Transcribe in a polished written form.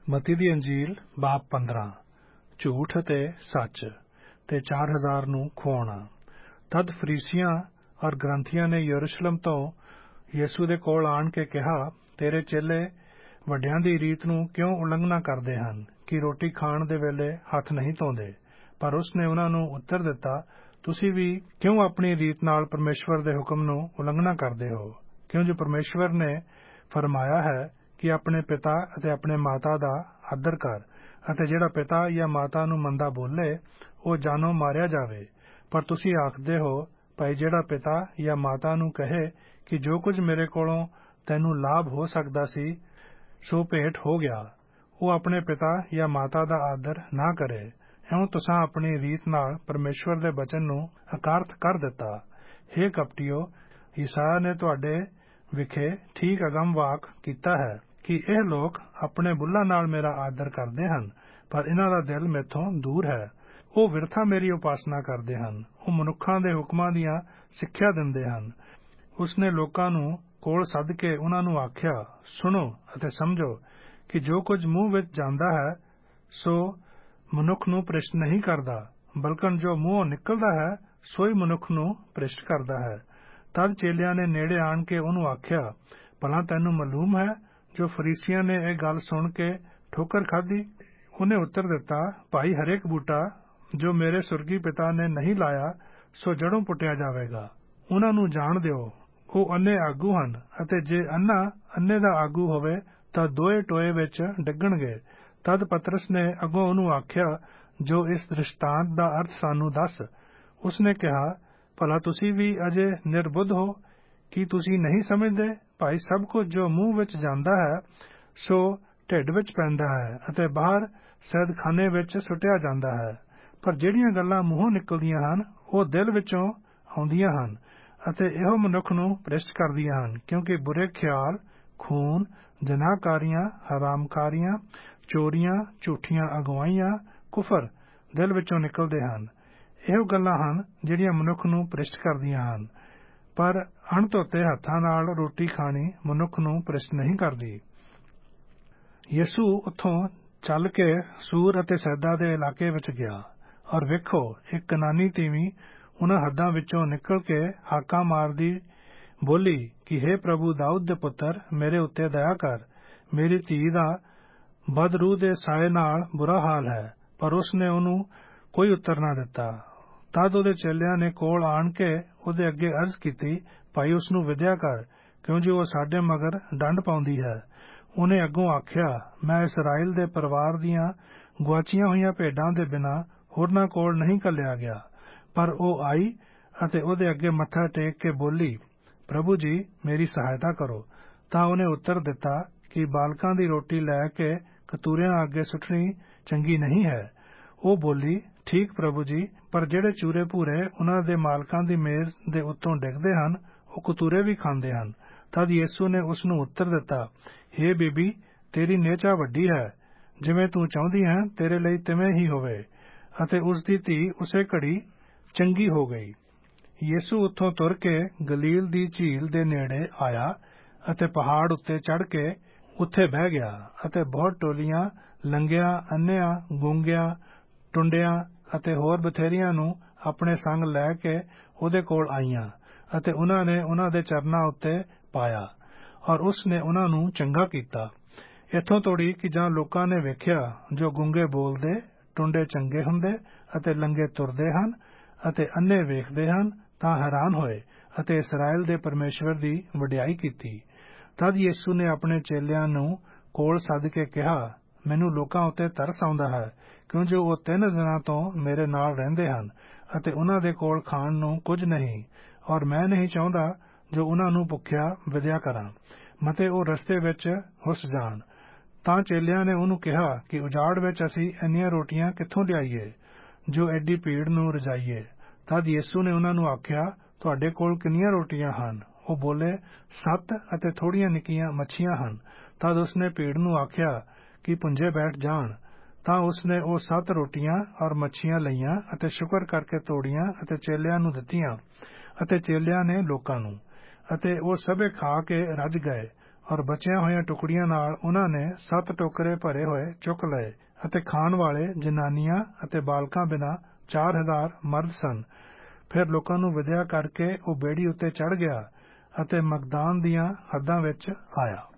ਮਤੀ ਦੀ ਅੰਜੀਲ ਬਾਬ 15 ਝੂਠ ਅਤੇ ਸੱਚ ਤੇ 4000 ਨੂੰ ਖੁਆਉਣਾ। ਤਦ ਫਰੀਸੀਆਂ ਔਰ ਗ੍ਰੰਥੀਆਂ ਨੇ ਯਰੂਸ਼ਲਮ ਤੋਂ ਯਿਸੂ ਦੇ ਕੋਲ ਆਣ ਕੇ ਕਿਹਾ, ਤੇਰੇ ਚੇਲੇ ਵੱਡਿਆਂ ਦੀ ਰੀਤ ਨੂੰ ਕਿਉਂ ਉਲੰਘਣਾ ਕਰਦੇ ਹਨ ਕਿ ਰੋਟੀ ਖਾਣ ਦੇ ਵੇਲੇ ਹੱਥ ਨਹੀਂ ਧੋਂਦੇ। ਪਰ ਉਸ ਨੇ ਉਹਨਾਂ ਨੂੰ ਉੱਤਰ ਦਿੱਤਾ, ਤੁਸੀਂ ਵੀ ਕਿਉਂ ਆਪਣੀ ਰੀਤ ਨਾਲ ਪਰਮੇਸ਼ਵਰ ਦੇ ਹੁਕਮ ਨੂੰ ਉਲੰਘਣਾ ਕਰਦੇ ਹੋ? ਕਿਉਂ ਜੋ ਪਰਮੇਸ਼ਵਰ ਨੇ ਫਰਮਾਇਆ ਹੈ ਕਿ ਆਪਣੇ ਪਿਤਾ ਅਤੇ ਆਪਣੇ ਮਾਤਾ ਦਾ ਆਦਰ ਕਰ, ਅਤੇ ਜਿਹੜਾ ਪਿਤਾ ਜਾਂ ਮਾਤਾ ਨੂੰ ਮੰਦਾ ਬੋਲੇ ਉਹ ਜਾਨੋਂ ਮਾਰਿਆ ਜਾਵੇ। ਪਰ ਤੁਸੀਂ ਆਖਦੇ ਹੋ, ਭਾਈ ਜਿਹੜਾ ਪਿਤਾ ਜਾਂ ਮਾਤਾ ਨੂੰ ਕਹੇ ਕਿ ਜੋ ਕੁਝ ਮੇਰੇ ਕੋਲੋਂ ਤੈਨੂੰ ਲਾਭ ਹੋ ਸਕਦਾ ਸੀ ਸੋ ਭੇਟ ਹੋ ਗਿਆ, ਉਹ ਆਪਣੇ ਪਿਤਾ ਜਾਂ ਮਾਤਾ ਦਾ ਆਦਰ ਨਾ ਕਰੇ। ਇਉਂ ਤੁਸਾਂ ਆਪਣੀ ਰੀਤ ਨਾਲ ਪਰਮੇਸ਼ਵਰ ਦੇ ਬਚਨ ਨੂੰ ਅਕਾਰਥ ਕਰ ਦਿੱਤਾ। ਹੇ ਕਪਟੀਓ, ਯਸਾਇਆ ਨੇ ਤੁਹਾਡੇ ਵਿਖੇ ਠੀਕ ਅਗਮ ਵਾਕ ਕੀਤਾ ਹੈ ਕਿ ਇਹ ਲੋਕ ਆਪਣੇ ਬੁੱਲਾਂ ਨਾਲ ਮੇਰਾ ਆਦਰ ਕਰਦੇ ਹਨ, ਪਰ ਇਹਨਾਂ ਦਾ ਦਿਲ ਮੈਥੋਂ ਦੂਰ ਹੈ। ਉਹ ਵਿਰਥਾ ਮੇਰੀ ਉਪਾਸਨਾ ਕਰਦੇ ਹਨ। ਉਹ ਮਨੁੱਖਾਂ ਦੇ ਹੁਕਮਾਂ ਦੀਆਂ ਸਿੱਖਿਆ ਦਿੰਦੇ ਹਨ। ਉਸਨੇ ਲੋਕਾਂ ਨੂੰ ਕੋਲ ਸੱਦ ਕੇ ਉਹਨਾਂ ਨੂੰ ਆਖਿਆ, ਸੁਣੋ ਅਤੇ ਸਮਝੋ ਕਿ ਜੋ ਕੁਝ ਮੂੰਹ ਵਿੱਚ ਜਾਂਦਾ ਹੈ ਸੋ ਮਨੁੱਖ ਨੂੰ ਭ੍ਰਿਸ਼ਟ ਨਹੀਂ ਕਰਦਾ, ਬਲਕਿ ਜੋ ਮੂੰਹੋਂ ਨਿਕਲਦਾ ਹੈ ਸੋ ਹੀ ਮਨੁੱਖ ਨੂੰ ਭ੍ਰਿਸ਼ਟ ਕਰਦਾ ਹੈ। ਤਦ ਚੇਲਿਆਂ ਨੇ ਨੇੜੇ ਆਣ ਕੇ ਉਹਨੂੰ ਆਖਿਆ, ਭਲਾ ਤੈਨੂੰ ਮਾਲੂਮ ਹੈ ਜੋ ਫਰੀਸੀਆਂ ਨੇ ਇਹ ਗੱਲ ਸੁਣ ਕੇ ਠੋਕਰ ਖਾਧੀ? ਉਹਨੇ ਉੱਤਰ ਦਿੱਤਾ, ਭਾਈ ਹਰੇਕ ਬੂਟਾ ਜੋ ਮੇਰੇ ਸੁਰਗੀ ਪਿਤਾ ਨੇ ਨਹੀਂ ਲਾਇਆ ਸੋ ਜੜੋਂ ਪੁੱਟਿਆ ਜਾਵੇਗਾ। ਉਹਨਾਂ ਨੂੰ ਜਾਣ ਦਿਓ, ਉਹ ਅੰਨੇ ਆਗੂ ਹਨ, ਅਤੇ ਜੇ ਅੰਨਾ ਅੰਨੇ ਦਾ ਆਗੂ ਹੋਵੇ ਤਾਂ ਦੋਏ ਟੋਏ ਵਿੱਚ ਡਿੱਗਣਗੇ। ਤਦ ਪਤਰਸ ਨੇ ਅੱਗੋਂ ਉਹਨੂੰ ਆਖਿਆ, ਜੋ ਇਸ ਦ੍ਰਿਸ਼ਟਾਂਤ ਦਾ ਅਰਥ ਸਾਨੂੰ ਦੱਸ। ਉਸਨੇ ਕਿਹਾ, ਭਲਾ ਤੁਸੀਂ ਵੀ ਅਜੇ ਨਿਰਬੁੱਧ ਹੋ ਕਿ ਤੁਸੀਂ ਨਹੀਂ ਸਮਝਦੇ? ਭਾਈ ਸਭ ਕੁਝ ਜੋ ਮੂੰਹ ਵਿੱਚ ਜਾਂਦਾ ਹੈ ਸੋ ਢਿੱਡ ਵਿੱਚ ਪੈਂਦਾ ਹੈ ਅਤੇ ਬਾਹਰ ਸੈਦਖਾਨੇ ਵਿੱਚ ਸੁੱਟਿਆ ਜਾਂਦਾ ਹੈ। ਪਰ ਜਿਹੜੀਆਂ ਗੱਲਾਂ ਮੂੰਹੋਂ ਨਿਕਲਦੀਆਂ ਹਨ ਉਹ ਦਿਲ ਵਿੱਚੋਂ ਆਉਂਦੀਆਂ ਹਨ ਅਤੇ ਇਹੋ ਮਨੁੱਖ ਨੂੰ ਭ੍ਰਿਸ਼ਟ ਕਰਦੀਆਂ ਹਨ, ਕਿਉਂਕਿ ਬੁਰੇ ਖਿਆਲ, ਖੂਨ, ਜਨਾਹਕਾਰੀਆਂ, ਹਰਾਮਕਾਰੀਆਂ, ਚੋਰੀਆਂ, ਝੂਠੀਆਂ ਅਗਵਾਈਆਂ, ਕੁਫਰ ਦਿਲ ਵਿੱਚੋਂ ਨਿਕਲਦੇ ਹਨ। ਇਹੋ ਗੱਲਾਂ ਹਨ ਜਿਹੜੀਆਂ ਮਨੁੱਖ ਨੂੰ ਭ੍ਰਿਸ਼ਟ ਕਰਦੀਆਂ ਹਨ। ਪਰ ਅਣਧੋਤੇ ਹੱਥਾਂ ਨਾਲ ਰੋਟੀ ਖਾਣੀ ਮਨੁੱਖ ਨੂੰ ਭ੍ਰਿਸ਼ਟ ਨਹੀਂ ਕਰਦੀ। ਯਿਸੂ ਉੱਥੋਂ ਚੱਲ ਕੇ ਸੂਰ ਅਤੇ ਸੈਦਾ ਦੇ ਇਲਾਕੇ ਵਿੱਚ ਗਿਆ, ਔਰ ਵੇਖੋ ਇੱਕ ਕਨਾਨੀ ਤੀਵੀਂ ਉਹਨਾਂ ਹੱਦਾਂ ਵਿੱਚੋਂ ਨਿਕਲ ਕੇ ਹਾਕਾਂ ਮਾਰਦੀ ਬੋਲੀ ਕਿ ਹੇ ਪ੍ਰਭੂ ਦਾਊਦ ਦੇ ਪੁੱਤਰ, ਮੇਰੇ ਉੱਤੇ ਦਇਆ ਕਰ, ਮੇਰੀ ਧੀ ਦਾ ਬਦਰੂਹ ਦੇ ਸਾਏ ਨਾਲ ਬੁਰਾ ਹਾਲ ਹੈ। ਪਰ ਉਸਨੇ ਉਹਨੂੰ ਕੋਈ ਉੱਤਰ ਨਾ ਦਿੱਤਾ। ਤਦ ਉਹਦੇ ਚੇਲਿਆਂ ਨੇ ਕੋਲ ਆਣ ਕੇ ਉਹਦੇ ਅੱਗੇ ਅਰਜ਼ ਕੀਤੀ, ਭਾਈ ਉਸਨੂੰ ਵਿਦਿਆ ਕਰ, ਕਿਉਂ ਜੋ ਉਹ ਸਾਡੇ ਮਗਰ ਡੰਡ ਪਾਉਂਦੀ ਹੈ। ਉਹਨੇ ਅੱਗੋਂ ਆਖਿਆ, ਮੈਂ ਇਸਰਾਏਲ ਦੇ ਪਰਿਵਾਰ ਦੀਆਂ ਗੁਆਚੀਆਂ ਹੋਈਆਂ ਭੇਡਾਂ ਦੇ ਬਿਨਾਂ ਹੋਰਨਾਂ ਕੋਲ ਨਹੀਂ ਘੱਲਿਆ ਗਿਆ। ਪਰ ਉਹ ਆਈ ਅਤੇ ਉਹਦੇ ਅੱਗੇ ਮੱਥਾ ਟੇਕ ਕੇ ਬੋਲੀ, ਪ੍ਰਭੂ ਜੀ ਮੇਰੀ ਸਹਾਇਤਾ ਕਰੋ। ਤਾਂ ਉਹਨੇ ਉੱਤਰ ਦਿੱਤਾ ਕਿ ਬਾਲਕਾਂ ਦੀ ਰੋਟੀ ਲੈ ਕੇ ਕਤੂਰਿਆਂ ਅੱਗੇ ਸੁੱਟਣੀ ਚੰਗੀ ਨਹੀਂ ਹੈ। ਉਹ ਬੋਲੀ, ਠੀਕ ਪ੍ਰਭੂ ਜੀ, ਪਰ ਜਿਹੜੇ ਚੂਰੇ ਭੂਰੇ ਉਹਨਾਂ ਦੇ ਮਾਲਕਾਂ ਦੀ ਮੇਜ਼ ਦੇ ਉੱਤੋਂ ਡਿੱਗਦੇ ਹਨ ਉਹ ਕਤੂਰੇ ਵੀ ਖਾਂਦੇ ਹਨ। ਤਦ ਯਿਸੂ ਨੇ ਉਸ ਨੂੰ ਉੱਤਰ ਦਿੱਤਾ, ਹੇ ਬੀਬੀ, ਤੇਰੀ ਨੇਚਾ ਵੱਡੀ ਹੈ, ਜਿਵੇਂ ਤੂੰ ਚਾਹੁੰਦੀ ਹੈ ਤੇਰੇ ਲਈ ਤਿਵੇਂ ਹੀ ਹੋਵੇ। ਅਤੇ ਉਸ ਦੀ ਧੀ ਉਸੇ ਘੜੀ ਚੰਗੀ ਹੋ ਗਈ। ਯਿਸੂ ਉੱਥੋਂ ਤੁਰ ਕੇ ਗਲੀਲ ਦੀ ਝੀਲ ਦੇ ਨੇੜੇ ਆਇਆ ਅਤੇ ਪਹਾੜ ਉੱਤੇ ਚੜ੍ਹ ਕੇ ਉੱਥੇ ਬਹਿ ਗਿਆ, ਅਤੇ ਬਹੁਤ ਟੋਲੀਆਂ ਲੰਗਿਆਂ, ਅੰਨ੍ਹਿਆਂ, ਗੂੰਗਿਆਂ, ਟੁੰਡਿਆਂ ਅਤੇ ਹੋਰ ਬਥੇਰੀਆਂ ਨੂੰ ਆਪਣੇ ਸੰਗ ਲੈ ਕੇ ਉਹਦੇ ਕੋਲ ਆਈਆਂ, ਅਤੇ ਉਹਨਾਂ ਨੇ ਉਹਨਾਂ ਦੇ ਚਰਨਾਂ ਉੱਤੇ ਪਾਇਆ, ਔਰ ਉਸ ਨੇ ਉਹਨਾਂ ਨੂੰ ਚੰਗਾ ਕੀਤਾ। ਇੱਥੋਂ ਤੋੜੀ ਕਿ ਜਾਂ ਲੋਕਾਂ ਨੇ ਵੇਖਿਆ ਜੋ ਗੂੰਗੇ ਬੋਲਦੇ, ਟੁੰਡੇ ਚੰਗੇ ਹੁੰਦੇ ਅਤੇ ਲੰਗੇ ਤੁਰਦੇ ਹਨ ਅਤੇ ਅੰਨ੍ਹੇ ਵੇਖਦੇ ਹਨ, ਤਾਂ ਹੈਰਾਨ ਹੋਏ ਅਤੇ ਇਸਰਾਏਲ ਦੇ ਪਰਮੇਸ਼ਵਰ ਦੀ ਵਡਿਆਈ ਕੀਤੀ। ਤਦ ਯਿਸੂ ਨੇ ਆਪਣੇ ਚੇਲਿਆਂ ਨੂੰ ਕੋਲ ਸੱਦ ਕੇ ਕਿਹਾ, ਮੈਨੂੰ ਲੋਕਾਂ ਉੱਤੇ ਤਰਸ ਆਉਂਦਾ ਹੈ, ਕਿਉਂ ਜੋ ਉਹ 3 ਦਿਨਾਂ ਤੋਂ ਮੇਰੇ ਨਾਲ ਰਹਿੰਦੇ ਹਨ ਅਤੇ ਉਹਨਾਂ ਦੇ ਕੋਲ ਖਾਣ ਨੂੰ ਕੁਝ ਨਹੀਂ, ਔਰ ਮੈਂ ਨਹੀਂ ਚਾਹੁੰਦਾ ਜੋ ਉਹਨਾਂ ਨੂੰ ਭੁੱਖਿਆ ਵਿਦਿਆ ਕਰਾਂ, ਮਤੇ ਉਹ ਰਸਤੇ ਵਿੱਚ ਹੁੱਸ ਜਾਣ। ਤਾਂ ਚੇਲਿਆਂ ਨੇ ਉਹਨੂੰ ਕਿਹਾ ਕਿ ਉਜਾੜ ਵਿੱਚ ਅਸੀਂ ਇੰਨੀਆਂ ਰੋਟੀਆਂ ਕਿੱਥੋਂ ਲਿਆਈਏ ਜੋ ਐਡੀ ਭੀੜ ਨੂੰ ਰਜਾਈਏ। ਤਦ ਯਿਸੂ ਨੇ ਉਹਨਾਂ ਨੂੰ ਆਖਿਆ, ਤੁਹਾਡੇ ਕੋਲ ਕਿੰਨੀਆਂ ਰੋਟੀਆਂ ਹਨ? ਉਹ ਬੋਲੇ, 7 ਅਤੇ ਥੋੜੀਆਂ ਨਿੱਕੀਆਂ ਮੱਛੀਆਂ ਹਨ। ਤਦ ਉਸਨੇ ਭੀੜ ਨੂੰ ਆਖਿਆ ਕਿ ਪੁੰਜੇ ਬੈਠ ਜਾਣ। ਤਾਂ ਉਸਨੇ ਉਹ 7 ਰੋਟੀਆਂ ਔਰ ਮੱਛੀਆਂ ਲਈਆਂ ਅਤੇ ਸ਼ੁਕਰ ਕਰਕੇ ਤੋੜੀਆਂ ਅਤੇ ਚੇਲਿਆਂ ਨੂੰ ਦਿੱਤੀਆਂ, ਅਤੇ ਚੇਲਿਆਂ ਨੇ ਲੋਕਾਂ ਨੂੰ, ਅਤੇ ਉਹ ਸਭੇ ਖਾ ਕੇ ਰੱਜ ਗਏ, ਔਰ ਬਚੀਆਂ ਹੋਈਆਂ ਟੁਕੜੀਆਂ ਨਾਲ ਉਨ੍ਹਾਂ ਨੇ 7 ਟੋਕਰੇ ਭਰੇ ਹੋਏ ਚੁੱਕ ਲਏ ਅਤੇ ਖਾਣ ਵਾਲੇ ਜਨਾਨੀਆਂ ਅਤੇ ਬਾਲਕਾਂ ਬਿਨਾਂ 4000 ਮਰਦ ਸਨ। ਫਿਰ ਲੋਕਾਂ ਨੂੰ ਵਿਦਿਆ ਕਰਕੇ ਉਹ ਬੇੜੀ ਉੱਤੇ ਚੜ੍ਹ ਗਿਆ ਅਤੇ ਮਗਦਾਨ ਦੀਆਂ ਹੱਦਾਂ ਵਿੱਚ ਆਇਆ।